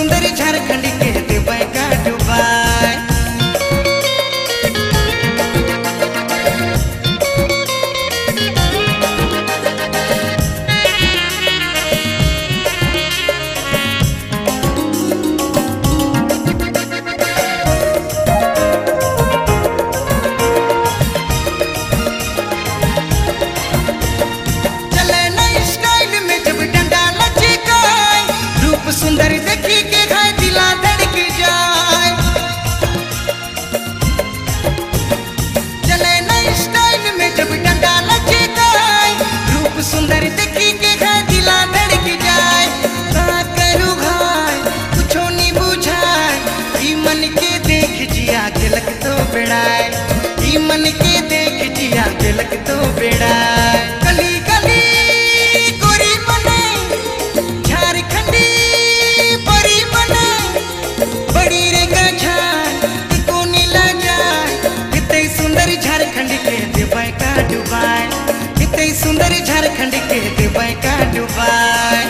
सुंदर झारखंड के दुबई का दुबई। सुंदर देखी के घाय दिला धड़क जाए, चले नए स्टाइल में जब डंडा लचकाए, रूप सुंदर देखी के घाय दिला धड़क जाए। का करूँ घाय कुछो नहीं बुझाए, ई मन के देख जिया तिलक तो बेड़ाए, ई मन के देख जिया तिलक तो बेड़ाए। गली गली गोरी बने झारखंडी बड़ी रे गझार को नीला जाए, कितने सुंदर झारखंड के दुबई का दुबई, कितने सुंदर झारखंड के दुबई का दुबई।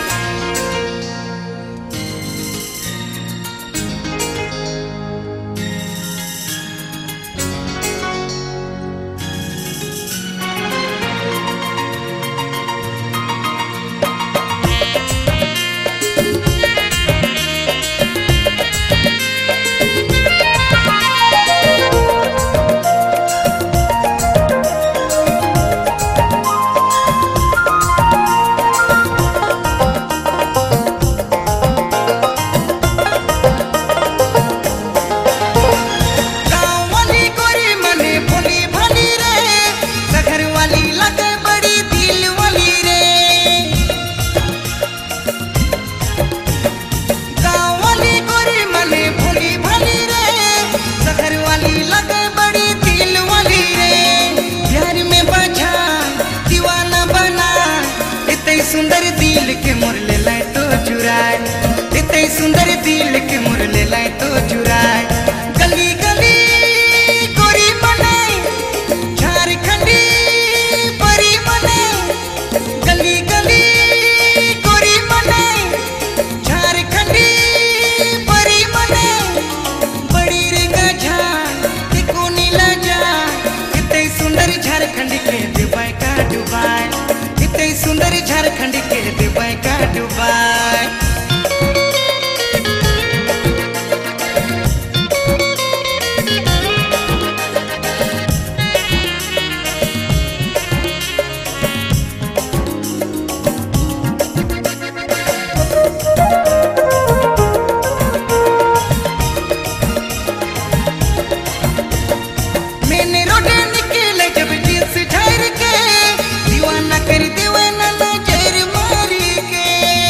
सुंदर दिल के मुरले लाए तो चुराए, इतने सुंदर दिल के मुरले लाए तो चुराए। गली गली गोरी बने झारखंडी परी बने, गली गली गोरी बने झारखंडी परी बने। बड़ी रे गझार को नीला जाए, इतने सुंदर झारखंड के दुबई का दुबई, कितने सुंदर झारखंड के दुबई का दुबई। मैंने रोडे निकले जब जींस ठहर के, दीवाना कर दीवाना नजर मारी के।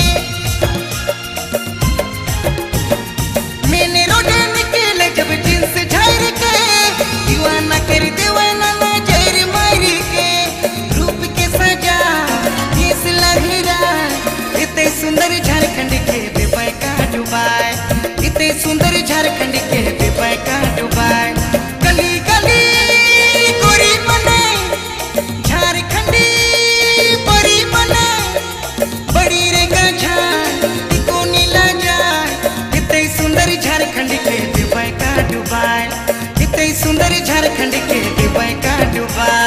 मैंने रोडे निकले जब जींस ठहर के, दीवाना कर दीवाना नजर मारी के। रूप के सजा केस लहरा, इतने सुंदर झारखंड के दुबई का दुबई, इतने सुंदर झारखंड के दुबई का दुबई। गली गली गोरी बने झारखंडी परी बने, बड़ी रे गझार को नीला जाए, कितने सुंदर झारखंड के दुबई का दुबई, कितने सुंदर झारखंड के दुबई का दुबई।